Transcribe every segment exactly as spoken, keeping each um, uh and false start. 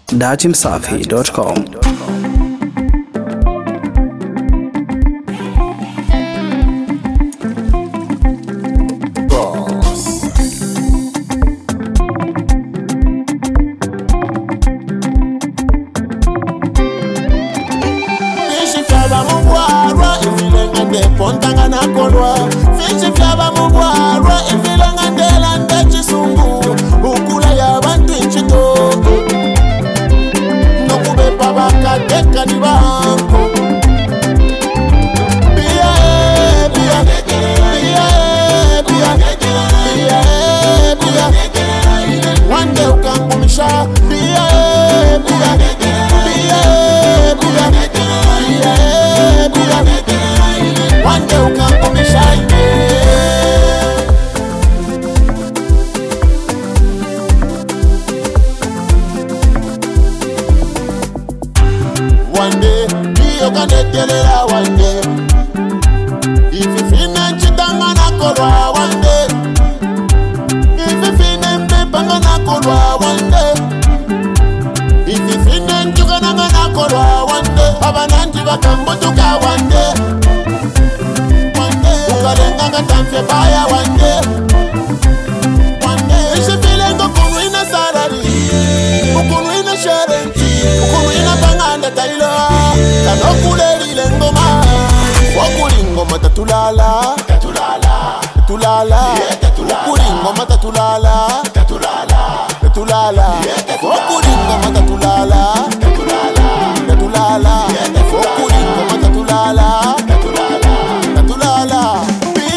datimsafi dot com. Pontanga na kolwa Fichi flava mugwarwa Ifilanga ndela ndechi sungu Ukula ya bantu inchitoko Nokube pabaka deka ni banko Bia e, bia Bia e, bia Bia e, bia Wande ukangumisha Bia e, bia Bia e, bia Bia e, bia One day you can come and shine me. One day, you can tell it one day. If you feel that you don't wanna go one day. If you feel that you don't wanna go one day. If you feel that you don't wanna go one day. Abananti bakambutuka one day. Ukalenga tamfe baya one day. One day Ishi feeling ukunu ina salary Ukunu ina sharing Ukunu ina panganda tailo Tano kuleri lengoma Wakuri ngoma tatulala Tatulala Tatulala Wakuri ngoma tatulala Tatulala Tatulala Wakuri ngoma tatulala Tatulala Tatulala Wakuri ngoma tatulala Tatulala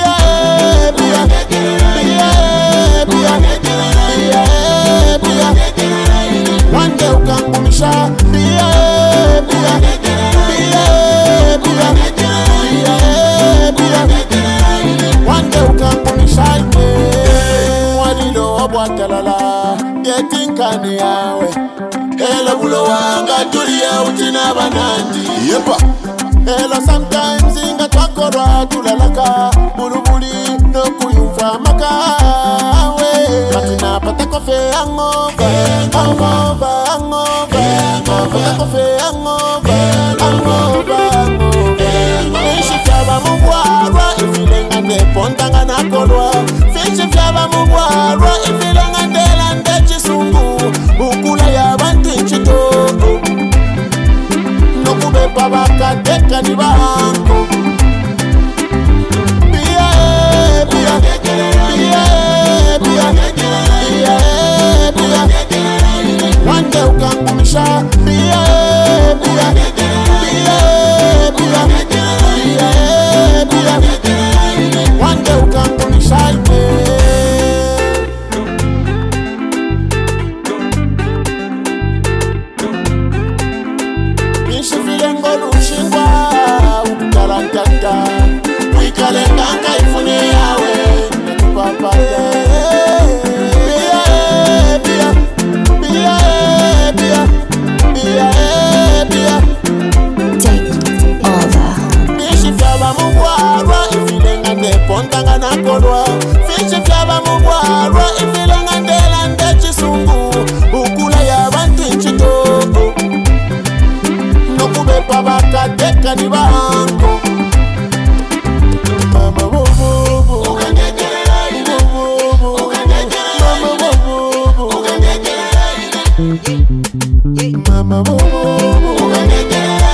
One day you can come shine, Bia, Bia, Bia, Bia, Bia, Bia. One day you can come shine, Wani lo abwatalala, getting kani yawe. Hello bulo wanga tulia utina banandi. Yepa. Hello sometimes inga twakora tulalaka, bulubuli no kuyumfa makawe. Matina pata kofe hangover, hangover, hangover, pata kofe hangover, hangover, hangover. Fishi flava mugwarwa, ifilenga ne pontanga na kolwa. Fishi flava mugwarwa, ifilenga ndela ndechi sungu. Ukula ya bantu inchitoko. Nokube pabaka deka ni banko. Bia e, bia, bia e, bia, bia e, bia. One day you can come shine, Bia e, bia, bia e, bia, bia e, bia. One day you can come shine, Ishi feeling go lushingwa, ukalanganga, ukalenganga ifune yawe, papa ye. Bia e, bia, bia e, bia, bia e, bia. Take over. Fishi flava mugwarwa, ifilenga ne pontanga na kolwa. Fishi flava mugwarwa, ifilenga ndela ndechi sungu. Ukula ya bantu inchitoko. Nokube pabaka deka ni banko. Mama wo wo wo. Ukangekelea ine. Wo wo wo. Ukangekelea ine. Mama wo wo wo. Ukangekelea ine. Mama wo wo wo. Ukangekelea